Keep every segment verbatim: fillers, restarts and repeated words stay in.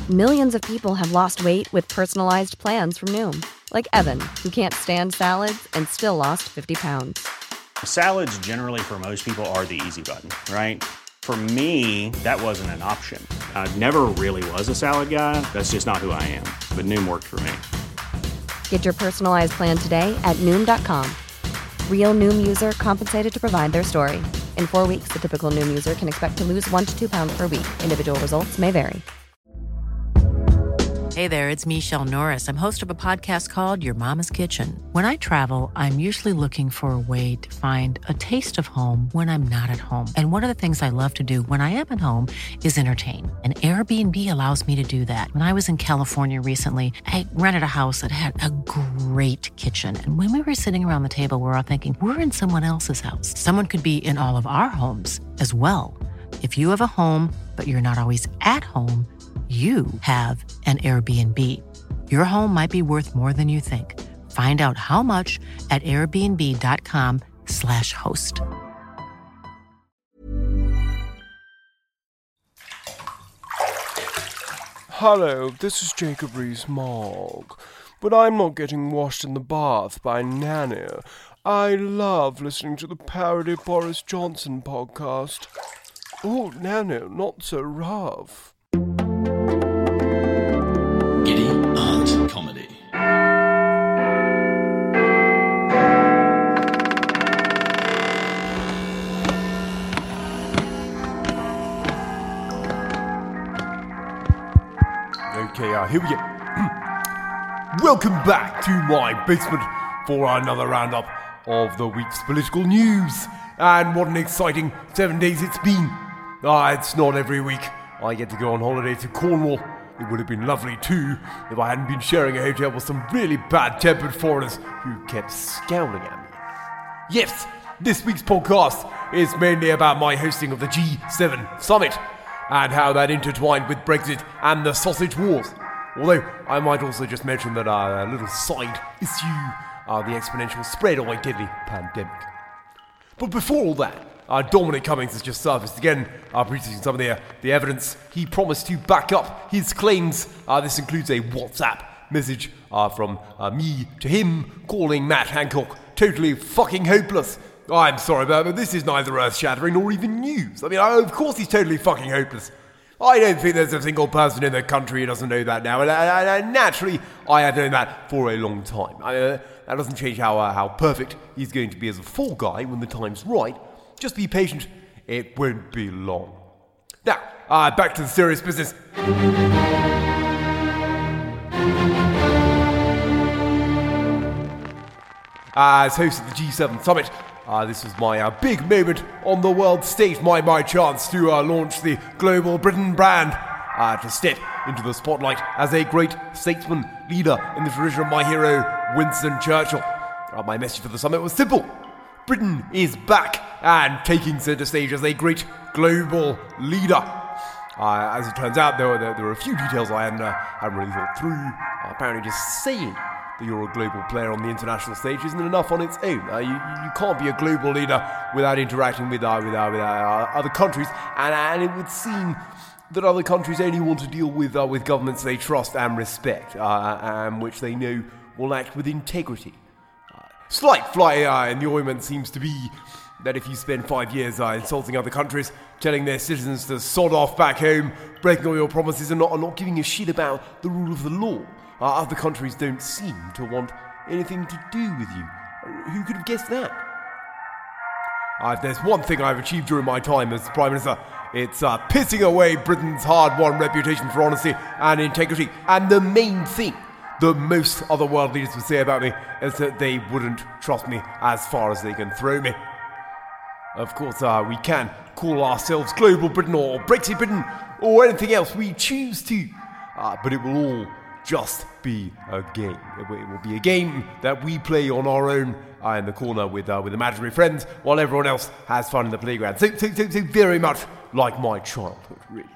Millions of people have lost weight with personalized plans from Noom. Like Evan, who can't stand salads and still lost fifty pounds. Salads generally for most people are the easy button, right? For me, that wasn't an option. I never really was a salad guy. That's just not who I am. But Noom worked for me. Get your personalized plan today at Noom dot com. Real Noom user compensated to provide their story. In four weeks, the typical Noom user can expect to lose one to two pounds per week. Individual results may vary. Hey there, it's Michelle Norris. I'm host of a podcast called Your Mama's Kitchen. When I travel, I'm usually looking for a way to find a taste of home when I'm not at home. And one of the things I love to do when I am at home is entertain. And Airbnb allows me to do that. When I was in California recently, I rented a house that had a great kitchen. And when we were sitting around the table, we were all thinking, we're in someone else's house. Someone could be in all of our homes as well. If you have a home, but you're not always at home, you have an Airbnb. Your home might be worth more than you think. Find out how much at airbnb.com slash host. Hello, this is Jacob Rees-Mogg. But I'm not getting washed in the bath by Nano. I love listening to the parody Boris Johnson podcast. Oh, Nano, not so rough. Giddy Art Comedy. Okay, uh, here we go. Welcome back to my basement for another roundup of the week's political news. And what an exciting seven days it's been. Ah, it's not every week I get to go on holiday to Cornwall. It would have been lovely too if I hadn't been sharing a hotel with some really bad-tempered foreigners who kept scowling at me. Yes, this week's podcast is mainly about my hosting of the G seven summit and how that intertwined with Brexit and the sausage wars. Although I might also just mention that uh, a little side issue, uh, the exponential spread of a deadly pandemic. But before all that, Uh, Dominic Cummings has just surfaced again, uh, producing some of the, uh, the evidence he promised to back up his claims. Uh, this includes a WhatsApp message uh, from uh, me to him, calling Matt Hancock totally fucking hopeless. I'm sorry about it, but this is neither earth-shattering nor even news. I mean, I, of course he's totally fucking hopeless. I don't think there's a single person in the country who doesn't know that now, and, and, and naturally, I have known that for a long time. I, uh, that doesn't change how, uh, how perfect he's going to be as a fall guy when the time's right. Just be patient, it won't be long. Now, uh, back to the serious business. As host of the G seven summit, uh, this was my uh, big moment on the world stage, my, my chance to uh, launch the Global Britain brand, uh, to step into the spotlight as a great statesman, leader in the tradition of my hero, Winston Churchill. Uh, my message for the summit was simple. Britain is back and taking centre stage as a great global leader. Uh, as it turns out, there were, there, there were a few details I hadn't, uh, hadn't really thought through. Uh, apparently just saying that you're a global player on the international stage isn't enough on its own. Uh, you, you can't be a global leader without interacting with, uh, with, uh, with uh, other countries, and, and it would seem that other countries only want to deal with, uh, with governments they trust and respect, uh, and which they know will act with integrity. Slight fly uh, in the ointment seems to be that if you spend five years uh, insulting other countries, telling their citizens to sod off back home, breaking all your promises and not, and not giving a shit about the rule of the law, uh, other countries don't seem to want anything to do with you. Who could have guessed that? Uh, if there's one thing I've achieved during my time as Prime Minister, it's uh, pissing away Britain's hard-won reputation for honesty and integrity. And the main thing that most other world leaders would say about me is that they wouldn't trust me as far as they can throw me. Of course, uh, we can call ourselves Global Britain or Brexit Britain or anything else we choose to, uh, but it will all just be a game. It will, it will be a game that we play on our own uh, in the corner with uh, with imaginary friends while everyone else has fun in the playground. So, so, so, so very much like my childhood, really.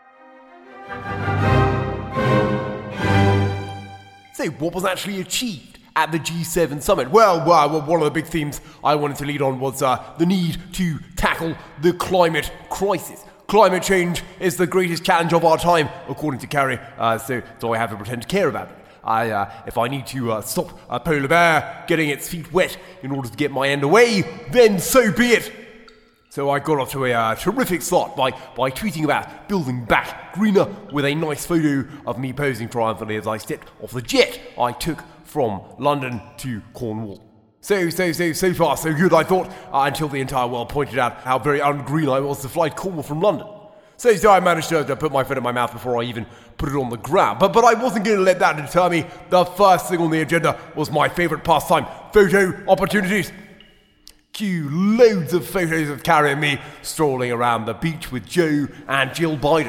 So, what was actually achieved at the G seven summit? Well, well, one of the big themes I wanted to lead on was uh, the need to tackle the climate crisis. Climate change is the greatest challenge of our time, according to Carrie, uh, so, so I have to pretend to care about it. I, uh, if I need to uh, stop a polar bear getting its feet wet in order to get my end away, then so be it. So I got off to a uh, terrific start by, by tweeting about building back greener with a nice photo of me posing triumphantly as I stepped off the jet I took from London to Cornwall. So, so, so, so far, so good, I thought, uh, until the entire world pointed out how very ungreen I was to fly to Cornwall from London. So, so I managed to, to put my foot in my mouth before I even put it on the ground. But, but I wasn't going to let that deter me. The first thing on the agenda was my favourite pastime, photo opportunities. Cue loads of photos of Carrie and me strolling around the beach with Joe and Jill Biden.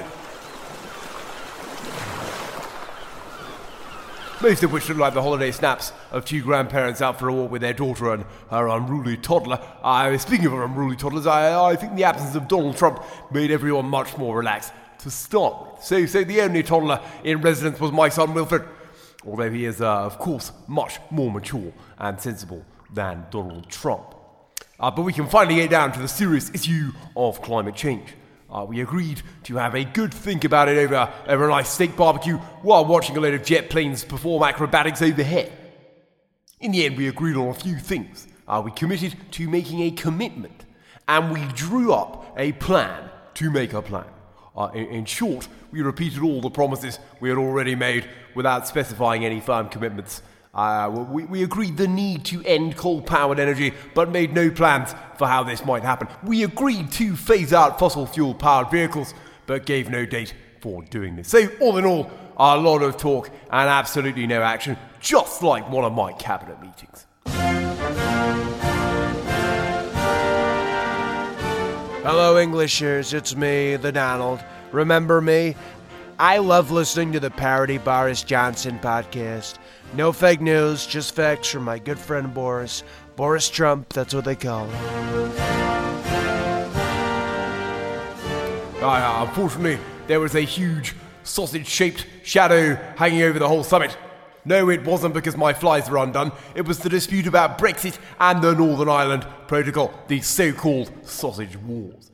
Most of which look like the holiday snaps of two grandparents out for a walk with their daughter and her unruly toddler. Uh, speaking of unruly toddlers, I, I think the absence of Donald Trump made everyone much more relaxed to start with. So, so the only toddler in residence was my son Wilfred, although he is, uh, of course, much more mature and sensible than Donald Trump. Uh, but we can finally get down to the serious issue of climate change. Uh, we agreed to have a good think about it over, over a nice steak barbecue while watching a load of jet planes perform acrobatics overhead. In the end, we agreed on a few things. Uh, we committed to making a commitment, and we drew up a plan to make a plan. Uh, in, in short, we repeated all the promises we had already made without specifying any firm commitments. Uh, we, we agreed the need to end coal-powered energy, but made no plans for how this might happen. We agreed to phase out fossil fuel-powered vehicles, but gave no date for doing this. So, all in all, a lot of talk and absolutely no action, just like one of my cabinet meetings. Hello, Englishers, it's me, the Donald. Remember me? I love listening to the parody Boris Johnson podcast. No fake news, just facts from my good friend Boris. Boris Trump, that's what they call him. Uh, unfortunately, there was a huge sausage-shaped shadow hanging over the whole summit. No, it wasn't because my flies were undone. It was the dispute about Brexit and the Northern Ireland Protocol, the so-called sausage wars.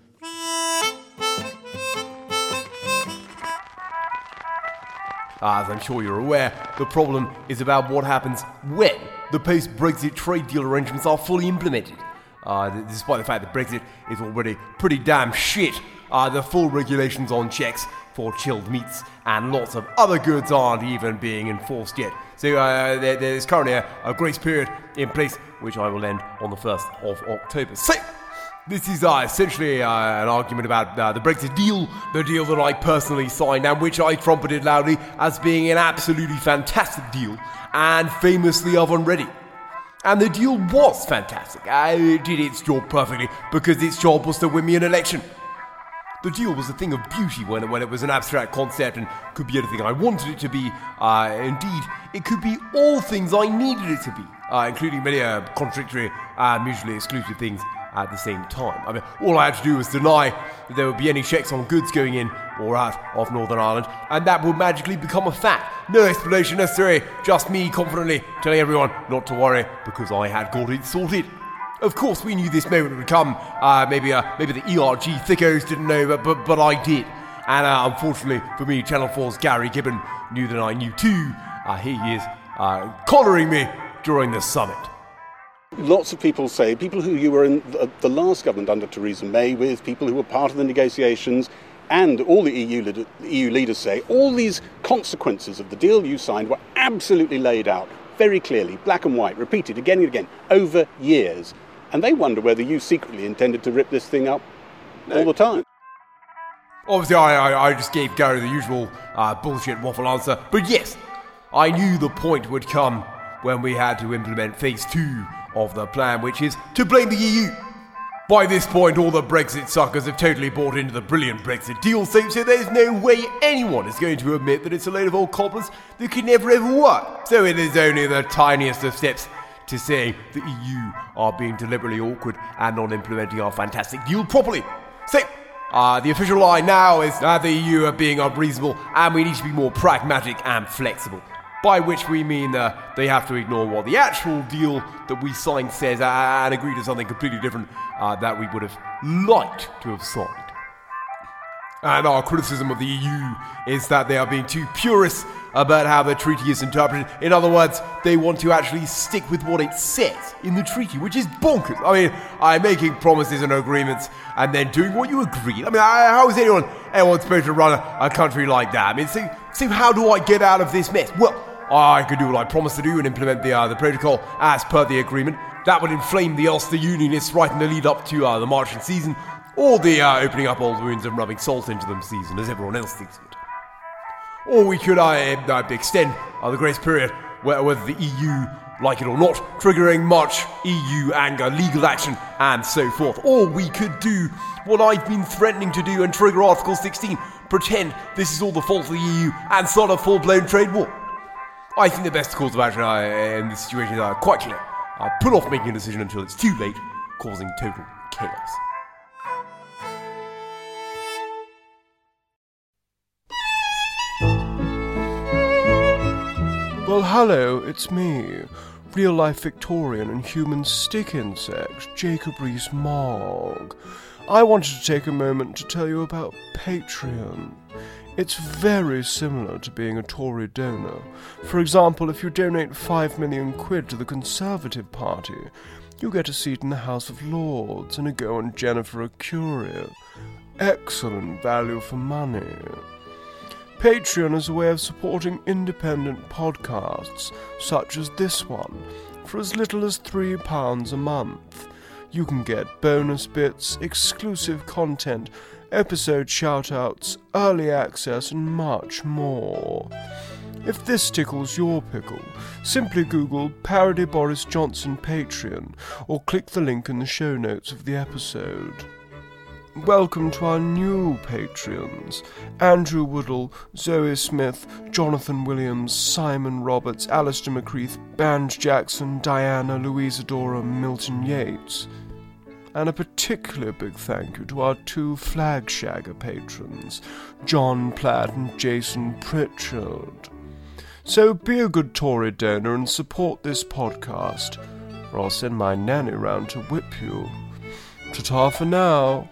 As I'm sure you're aware, the problem is about what happens when the post-Brexit trade deal arrangements are fully implemented. Uh, despite the fact that Brexit is already pretty damn shit, uh, the full regulations on checks for chilled meats and lots of other goods aren't even being enforced yet. So uh, there, there's currently a, a grace period in place, which I will end on the first of October. So, this is uh, essentially uh, an argument about uh, the Brexit deal, the deal that I personally signed and which I trumpeted loudly as being an absolutely fantastic deal and famously oven-ready. And the deal was fantastic. Uh, it did its job perfectly because its job was to win me an election. The deal was a thing of beauty when, when it was an abstract concept and could be anything I wanted it to be. Uh, indeed, it could be all things I needed it to be, uh, including many uh, contradictory and mutually exclusive things at the same time. I mean, all I had to do was deny that there would be any checks on goods going in or out of Northern Ireland, and that would magically become a fact. No explanation necessary, just me confidently telling everyone not to worry because I had got it sorted. Of course, we knew this moment would come. Uh, maybe uh, maybe the E R G thickos didn't know, but but, but I did. And uh, unfortunately for me, Channel four's Gary Gibbon knew that I knew too. Uh, he is uh, collaring me during the summit. Lots of people say, people who you were in the, the last government under Theresa May with, people who were part of the negotiations, and all the E U, leader, E U leaders say, all these consequences of the deal you signed were absolutely laid out, very clearly, black and white, repeated again and again, over years. And they wonder whether you secretly intended to rip this thing up no. all the time. Obviously, I, I, I just gave Gary the usual uh, bullshit waffle answer, but yes, I knew the point would come when we had to implement phase two of the plan, which is to blame the E U. By this point, all the Brexit suckers have totally bought into the brilliant Brexit deal, so, so there's no way anyone is going to admit that it's a load of old cobblers that could never ever work. So it is only the tiniest of steps to saying the E U are being deliberately awkward and not implementing our fantastic deal properly. So, uh, the official line now is that the E U are being unreasonable and we need to be more pragmatic and flexible. By which we mean uh, they have to ignore what the actual deal that we signed says uh, and agree to something completely different uh, that we would have liked to have signed. And our criticism of the E U is that they are being too purist about how the treaty is interpreted. In other words, they want to actually stick with what it says in the treaty, which is bonkers. I mean, I'm making promises and agreements and then doing what you agreed. I mean, I, how is anyone, anyone supposed to run a, a country like that? I mean, so, so how do I get out of this mess? Well, I could do what I promised to do and implement the, uh, the protocol as per the agreement. That would inflame the Ulster Unionists right in the lead up to uh, the marching season, or the uh, opening up old wounds and rubbing salt into them season, as everyone else thinks of it. Or we could uh, uh, extend uh, the grace period, where, whether the E U like it or not, triggering much E U anger, legal action, and so forth. Or we could do what I've been threatening to do and trigger Article sixteen, pretend this is all the fault of the E U, and start a full-blown trade war. I think the best course of action uh, in this situation is uh, quite clear. Uh, put off making a decision until it's too late, causing total chaos. Well, hello, it's me, real-life Victorian and human stick insect, Jacob Rees-Mogg. I wanted to take a moment to tell you about Patreon. It's very similar to being a Tory donor. For example, if you donate five million quid to the Conservative Party, you get a seat in the House of Lords and a go on Jennifer Curie. Excellent value for money. Patreon is a way of supporting independent podcasts, such as this one, for as little as three pounds a month. You can get bonus bits, exclusive content, episode shoutouts, early access, and much more. If this tickles your pickle, simply Google Parody Boris Johnson Patreon, or click the link in the show notes of the episode. Welcome to our new Patreons: Andrew Woodall, Zoe Smith, Jonathan Williams, Simon Roberts, Alistair McCreath, Banj Jackson, Diana, Louisa Dora, Milton Yates. And a particularly big thank you to our two Flag Shagger patrons, John Platt and Jason Pritchard. So be a good Tory donor and support this podcast, or I'll send my nanny round to whip you. Ta-ta for now.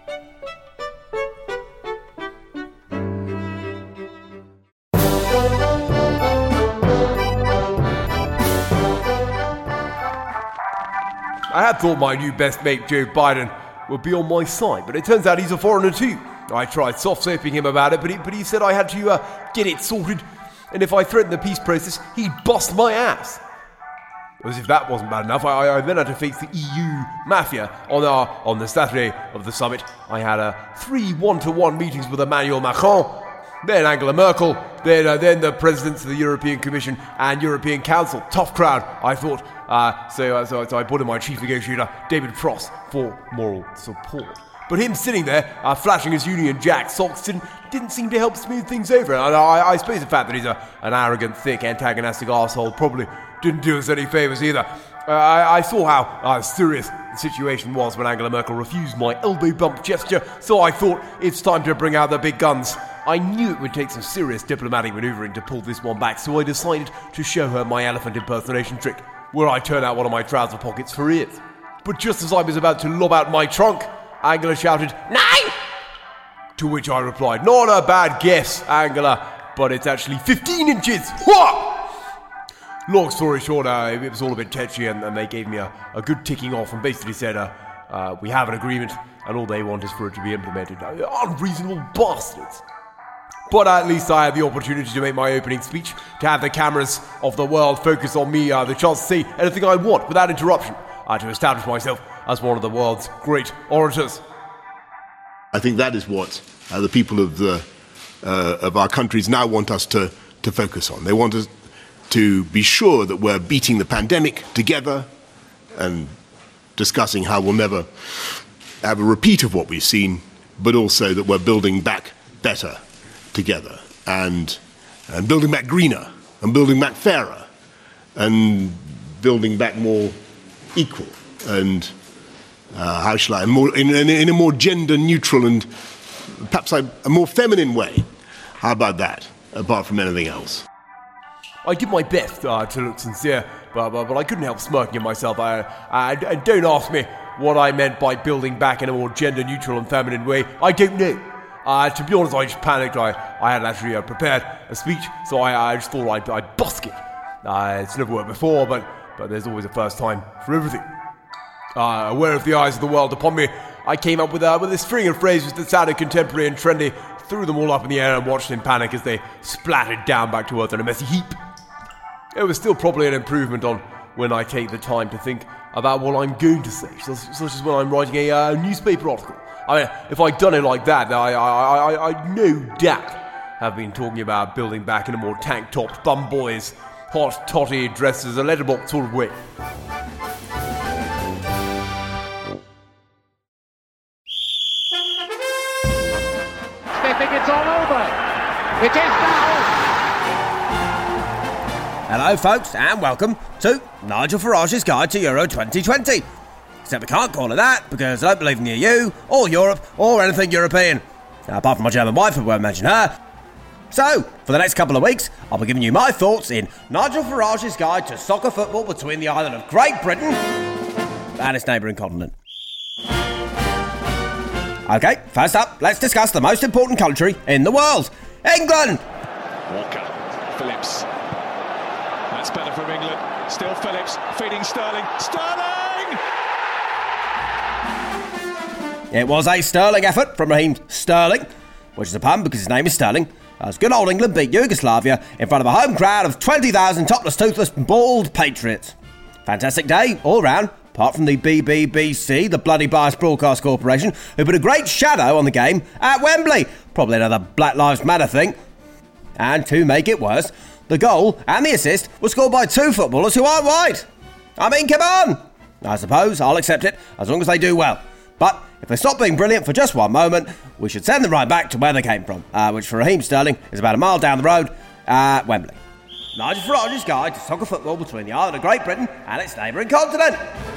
I had thought my new best mate Joe Biden would be on my side, but it turns out he's a foreigner too. I tried soft-soaping him about it, but he, but he said I had to uh, get it sorted, and if I threatened the peace process, he'd bust my ass. As if that wasn't bad enough, I, I then had to face the E U mafia. On our, on the Saturday of the summit, I had uh, three one-to-one meetings with Emmanuel Macron, then Angela Merkel, then uh, then the presidents of the European Commission and European Council. Tough crowd, I thought. Uh, so, uh, so, so I brought in my chief negotiator, David Frost, for moral support. But him sitting there, uh, flashing his Union Jack socks, didn't, didn't seem to help smooth things over. And I, I suppose the fact that he's a, an arrogant, thick, antagonistic arsehole probably didn't do us any favours either. Uh, I, I saw how uh, serious the situation was when Angela Merkel refused my elbow bump gesture, so I thought it's time to bring out the big guns. I knew it would take some serious diplomatic manoeuvring to pull this one back, so I decided to show her my elephant impersonation trick, where I turn out one of my trouser pockets for ears. But just as I was about to lob out my trunk, Angela shouted, "Nine!" To which I replied, "Not a bad guess, Angela, but it's actually fifteen inches. What?" Long story short, uh, it was all a bit tetchy, and, and they gave me a, a good ticking off and basically said, uh, uh, we have an agreement, and all they want is for it to be implemented. Uh, unreasonable bastards. But at least I had the opportunity to make my opening speech, to have the cameras of the world focus on me, uh, the chance to say anything I want without interruption, uh, to establish myself as one of the world's great orators. I think that is what uh, the people of the uh, of our countries now want us to, to focus on. They want us to be sure that we're beating the pandemic together and discussing how we'll never have a repeat of what we've seen, but also that we're building back better together, and, and building back greener, and building back fairer, and building back more equal, and uh, how shall I, more, in, in, in a more gender-neutral and perhaps a, a more feminine way. How about that, apart from anything else? I did my best uh, to look sincere, but, but, but I couldn't help smirking at myself. I, I, I don't ask me what I meant by building back in a more gender-neutral and feminine way. I don't know. Uh, Uh, to be honest, I just panicked. I, I hadn't actually uh, prepared a speech, so I, I just thought I'd, I'd busk it. Uh, it's never worked before, but, but there's always a first time for everything. Uh, aware of the eyes of the world upon me, I came up with, uh, with a string of phrases that sounded contemporary and trendy, threw them all up in the air and watched in panic as they splattered down back to earth in a messy heap. It was still probably an improvement on when I take the time to think about what I'm going to say, such, such as when I'm writing a uh, newspaper article. I mean, if I'd done it like that, I, I, I, I no doubt have been talking about building back in a more tank-topped bum boys, hot totty dresses, a letterbox sort of way. Sniffing, it's all over. It is now. Hello, folks, and welcome to Nigel Farage's Guide to Euro twenty twenty. Except we can't call it that, because I don't believe in the E U, or Europe, or anything European. Now, apart from my German wife, I won't mention her. So, for the next couple of weeks, I'll be giving you my thoughts in Nigel Farage's Guide to Soccer Football between the island of Great Britain and its neighbouring continent. Okay, first up, let's discuss the most important country in the world, England! Walker, Phillips. That's better from England. Still Phillips, feeding Sterling. Sterling! It was a sterling effort from Raheem Sterling, which is a pun because his name is Sterling, as good old England beat Yugoslavia in front of a home crowd of twenty thousand topless, toothless, bald patriots. Fantastic day all round, apart from the B B B C, the bloody biased broadcast corporation, who put a great shadow on the game at Wembley. Probably another Black Lives Matter thing. And to make it worse, the goal and the assist were scored by two footballers who aren't white. I mean, come on! I suppose I'll accept it as long as they do well. But if they stop being brilliant for just one moment, we should send them right back to where they came from, uh, which for Raheem Sterling is about a mile down the road at Wembley. Nigel Farage's Guide to Soccer Football between the island of Great Britain and its neighbouring continent.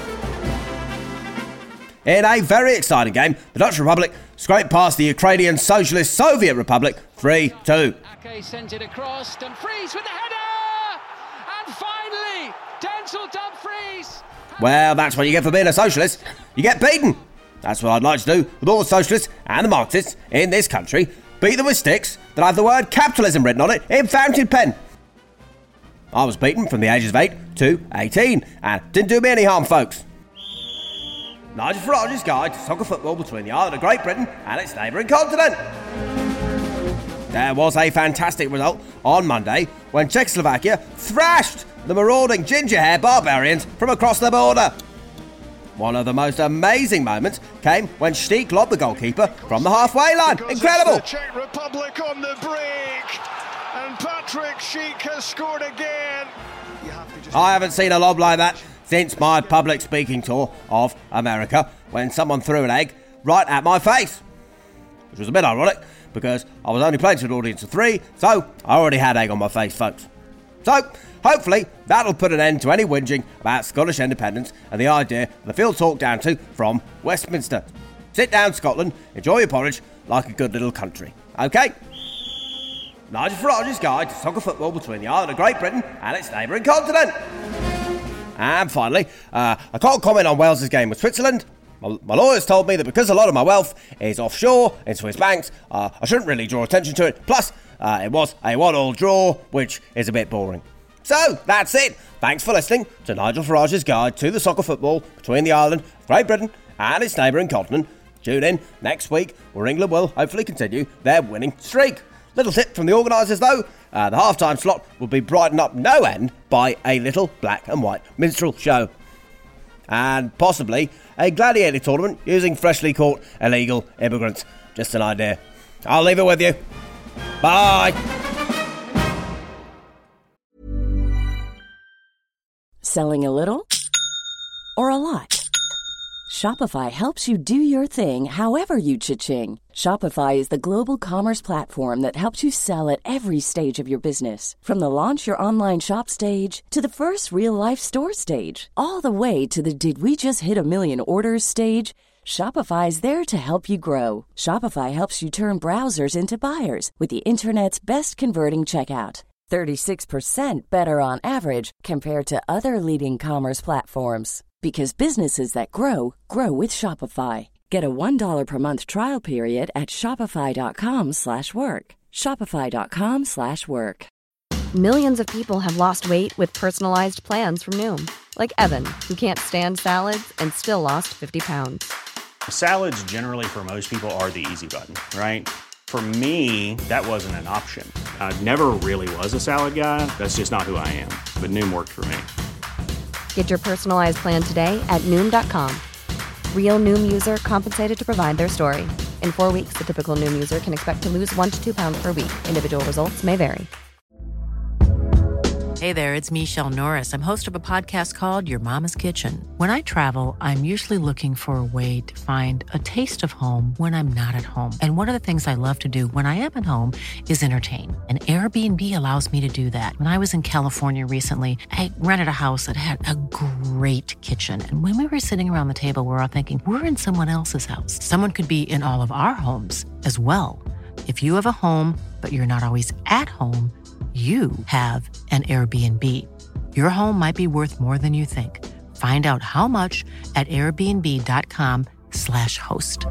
In a very exciting game, the Dutch Republic scraped past the Ukrainian Socialist Soviet Republic three two. Ake sent it across, Dumfries with the header! And finally, Denzel Dumfries! Well, that's what you get for being a socialist. You get beaten. That's what I'd like to do with all the socialists and the Marxists in this country. Beat them with sticks that have the word capitalism written on it in fountain pen. I was beaten from the ages of eight to eighteen, and didn't do me any harm, folks. Nigel Farage's Guide to Soccer Football between the island of Great Britain and its neighbouring continent. There was a fantastic result on Monday when Czechoslovakia thrashed the marauding ginger-hair barbarians from across the border. One of the most amazing moments came when Štík lobbed the goalkeeper from the halfway line. Because Incredible! It's the Czech Republic on the break, and Patrick Schick has scored again. Have I haven't seen a lob like that since my public speaking tour of America, when someone threw an egg right at my face. Which was a bit ironic, because I was only playing to an audience of three, so I already had egg on my face, folks. So, hopefully, that'll put an end to any whinging about Scottish independence and the idea of the field talk down to from Westminster. Sit down, Scotland, enjoy your porridge like a good little country. OK? Nigel Farage's Guide to Soccer Football between the island of Great Britain and its neighbouring continent. And finally, uh, I can't comment on Wales's game with Switzerland. My, my lawyers told me that because a lot of my wealth is offshore in Swiss banks, uh, I shouldn't really draw attention to it. Plus, uh, it was a one-all draw, which is a bit boring. So, that's it. Thanks for listening to Nigel Farage's Guide to the Soccer Football between the island of Great Britain and its neighbouring continent. Tune in next week, where England will hopefully continue their winning streak. Little tip from the organisers, though. Uh, the half-time slot will be brightened up no end by a little black and white minstrel show. And possibly a gladiator tournament using freshly caught illegal immigrants. Just an idea. I'll leave it with you. Bye. Selling a little or a lot? Shopify helps you do your thing however you cha-ching. Shopify is the global commerce platform that helps you sell at every stage of your business. From the launch your online shop stage to the first real-life store stage, all the way to the did we just hit a million orders stage. Shopify is there to help you grow. Shopify helps you turn browsers into buyers with the internet's best converting checkout. thirty-six percent better on average compared to other leading commerce platforms. Because businesses that grow, grow with Shopify. Get a one dollar per month trial period at shopify.com slash work. Shopify.com slash work. Millions of people have lost weight with personalized plans from Noom. Like Evan, who can't stand salads and still lost fifty pounds. Salads generally for most people are the easy button, right? For me, that wasn't an option. I never really was a salad guy. That's just not who I am. But Noom worked for me. Get your personalized plan today at Noom dot com. Real Noom user compensated to provide their story. In four weeks, the typical Noom user can expect to lose one to two pounds per week. Individual results may vary. Hey there, it's Michelle Norris. I'm host of a podcast called Your Mama's Kitchen. When I travel, I'm usually looking for a way to find a taste of home when I'm not at home. And one of the things I love to do when I am at home is entertain. And Airbnb allows me to do that. When I was in California recently, I rented a house that had a great kitchen. And when we were sitting around the table, we were all thinking, we're in someone else's house. Someone could be in all of our homes as well. If you have a home, but you're not always at home, you have an Airbnb. Your home might be worth more than you think. Find out how much at airbnb.com slash host.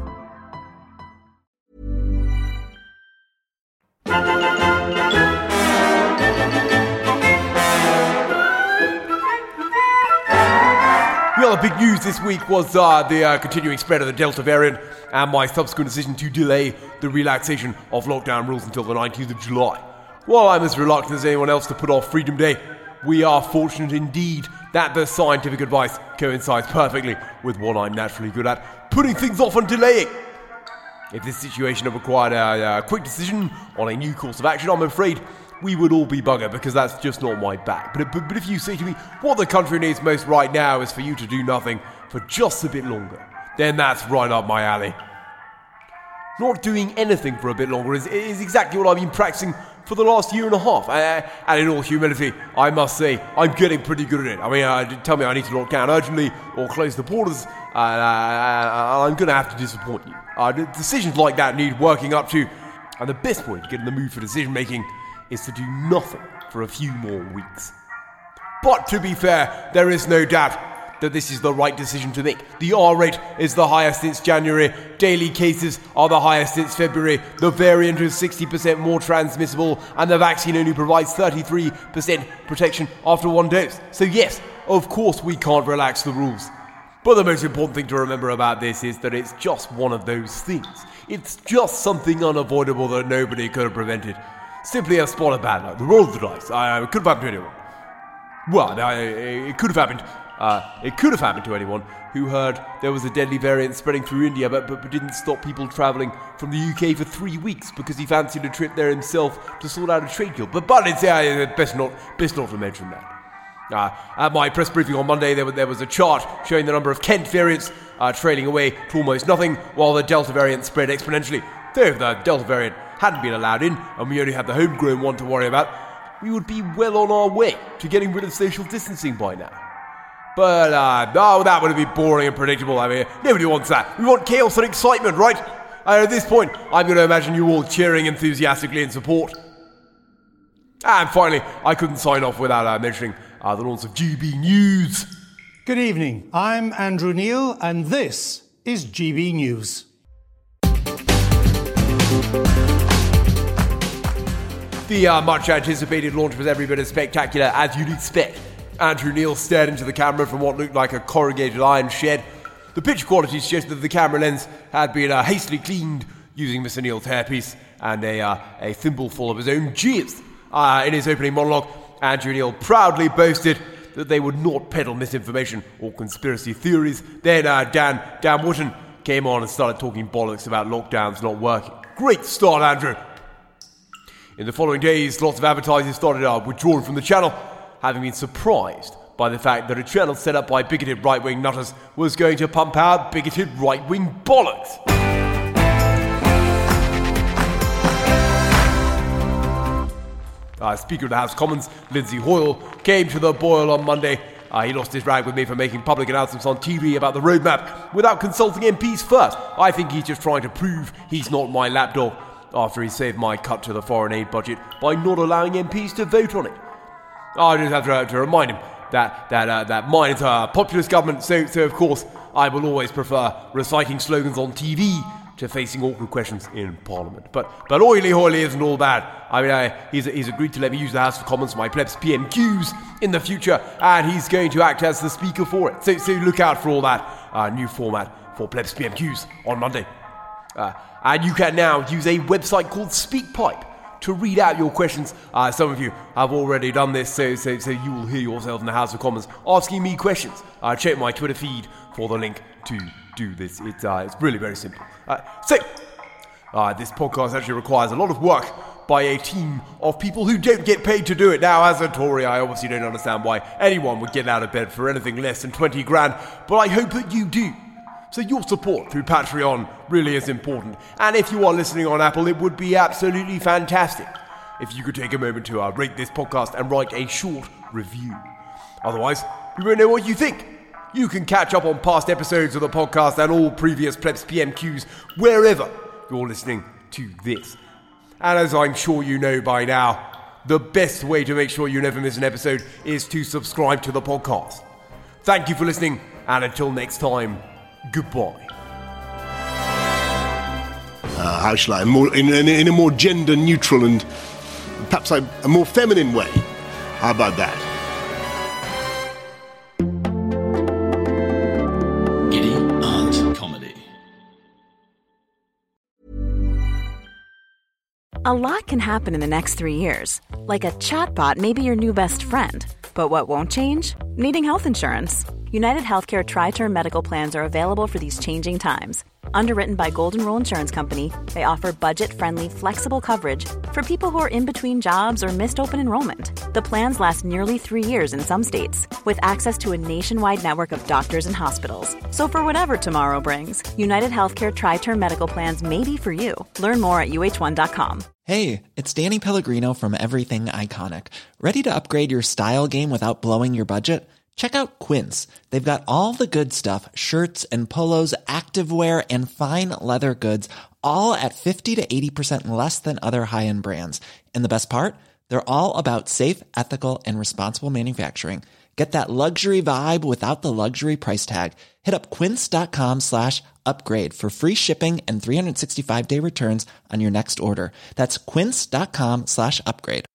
The other big news this week was uh, the uh, continuing spread of the Delta variant and my subsequent decision to delay the relaxation of lockdown rules until the nineteenth of July. While I'm as reluctant as anyone else to put off Freedom Day, we are fortunate indeed that the scientific advice coincides perfectly with what I'm naturally good at, putting things off and delaying. If this situation had required a, a quick decision on a new course of action, I'm afraid we would all be buggered because that's just not my bag. But, but, but if you say to me, what the country needs most right now is for you to do nothing for just a bit longer, then that's right up my alley. Not doing anything for a bit longer is, is exactly what I've been practicing for the last year and a half. Uh, and in all humility, I must say, I'm getting pretty good at it. I mean, uh, tell me I need to lock down urgently or close the borders, uh, uh, I'm going to have to disappoint you. Uh, decisions like that need working up to, and the best way to get in the mood for decision making is to do nothing for a few more weeks. But to be fair, there is no doubt that this is the right decision to make. The R rate is the highest since January, daily cases are the highest since February, the variant is sixty percent more transmissible, and the vaccine only provides thirty-three percent protection after one dose. So yes, of course we can't relax the rules. But the most important thing to remember about this is that it's just one of those things. It's just something unavoidable that nobody could have prevented. Simply a spot of bad luck. The roll of the dice. Uh, it could have happened to anyone. Well, uh, it could have happened. Uh, it could have happened to anyone who heard there was a deadly variant spreading through India, but, but, but didn't stop people travelling from the U K for three weeks because he fancied a trip there himself to sort out a trade deal. But, but it's uh, best not best not to mention that. Uh, at my press briefing on Monday, there, there was a chart showing the number of Kent variants uh, trailing away to almost nothing, while the Delta variant spread exponentially. So if the Delta variant hadn't been allowed in, and we only had the homegrown one to worry about, we would be well on our way to getting rid of social distancing by now. But, uh, no, that would be boring and predictable. I mean, nobody wants that. We want chaos and excitement, right? And at this point, I'm going to imagine you all cheering enthusiastically in support. And finally, I couldn't sign off without uh, mentioning uh, the launch of G B News. Good evening. I'm Andrew Neil, and this is G B News. The uh, much-anticipated launch was every bit as spectacular as you'd expect. Andrew Neil stared into the camera from what looked like a corrugated iron shed. The picture quality suggested that the camera lens had been uh, hastily cleaned using Mister Neil's hairpiece and a, uh, a thimbleful of his own jizz. Uh, in his opening monologue, Andrew Neil proudly boasted that they would not peddle misinformation or conspiracy theories. Then uh, Dan, Dan Wootton came on and started talking bollocks about lockdowns not working. Great start, Andrew. In the following days, lots of advertisers started uh, withdrawing from the channel, having been surprised by the fact that a channel set up by bigoted right-wing nutters was going to pump out bigoted right-wing bollocks. Uh, Speaker of the House of Commons, Lindsay Hoyle, came to the boil on Monday. Uh, he lost his rag with me for making public announcements on T V about the roadmap without consulting M Ps first. I think he's just trying to prove he's not my lapdog after he saved my cut to the foreign aid budget by not allowing M Ps to vote on it. I just have to, to remind him that that uh, that mine is a populist government, so so of course I will always prefer reciting slogans on T V to facing awkward questions in Parliament. But but Oily Hoily isn't all bad. I mean, I, he's, he's agreed to let me use the House of Commons for my plebs P M Qs in the future, and he's going to act as the speaker for it. So, so look out for all that uh, new format for plebs P M Qs on Monday. Uh, and you can now use a website called SpeakPipe to read out your questions. Uh, some of you have already done this, so, so, so you will hear yourself in the House of Commons asking me questions. Uh, check my Twitter feed for the link to do this. It's, uh, it's really very simple. Uh, so, uh, this podcast actually requires a lot of work by a team of people who don't get paid to do it. Now, as a Tory, I obviously don't understand why anyone would get out of bed for anything less than twenty grand, but I hope that you do. So your support through Patreon really is important. And if you are listening on Apple, it would be absolutely fantastic if you could take a moment to uh, rate this podcast and write a short review. Otherwise, we won't know what you think. You can catch up on past episodes of the podcast and all previous plebs P M Qs wherever you're listening to this. And as I'm sure you know by now, the best way to make sure you never miss an episode is to subscribe to the podcast. Thank you for listening, and until next time, goodbye. Uh, how shall I? More in, in, in a more gender-neutral and perhaps a, a more feminine way. How about that? Giddy Aunt Comedy. A lot can happen in the next three years. Like a chatbot may be your new best friend. But what won't change? Needing health insurance. United Healthcare Tri-Term Medical Plans are available for these changing times. Underwritten by Golden Rule Insurance Company, they offer budget-friendly, flexible coverage for people who are in between jobs or missed open enrollment. The plans last nearly three years in some states, with access to a nationwide network of doctors and hospitals. So for whatever tomorrow brings, United Healthcare Tri-Term Medical Plans may be for you. Learn more at U H one dot com. Hey, it's Danny Pellegrino from Everything Iconic. Ready to upgrade your style game without blowing your budget? Check out Quince. They've got all the good stuff, shirts and polos, activewear, and fine leather goods, all at fifty to eighty percent less than other high-end brands. And the best part? They're all about safe, ethical, and responsible manufacturing. Get that luxury vibe without the luxury price tag. Hit up quince.com slash upgrade for free shipping and three sixty-five day returns on your next order. That's quince.com slash upgrade.